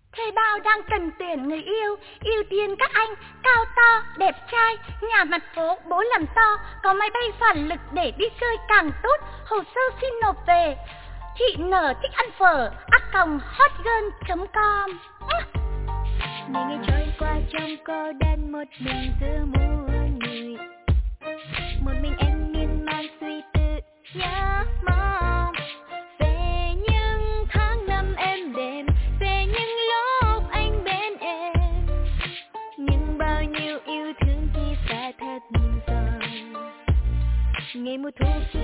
Thuê bao đang cần tuyển người yêu, ưu tiên các anh cao to, đẹp trai, nhà mặt phố, bố làm to, có máy bay phản lực để đi chơi càng tốt, hồ sơ xin nộp về. Chị Nở thích ăn phở, @hotgirl.com. Ngày ngày trôi qua trong cô đơn một mình giữa muôn người, một mình em miên man suy tư nhớ mong về những tháng năm êm đềm, về những lúc anh bên em, nhưng bao nhiêu yêu thương khi xa thật rồi. Ngày mùa thu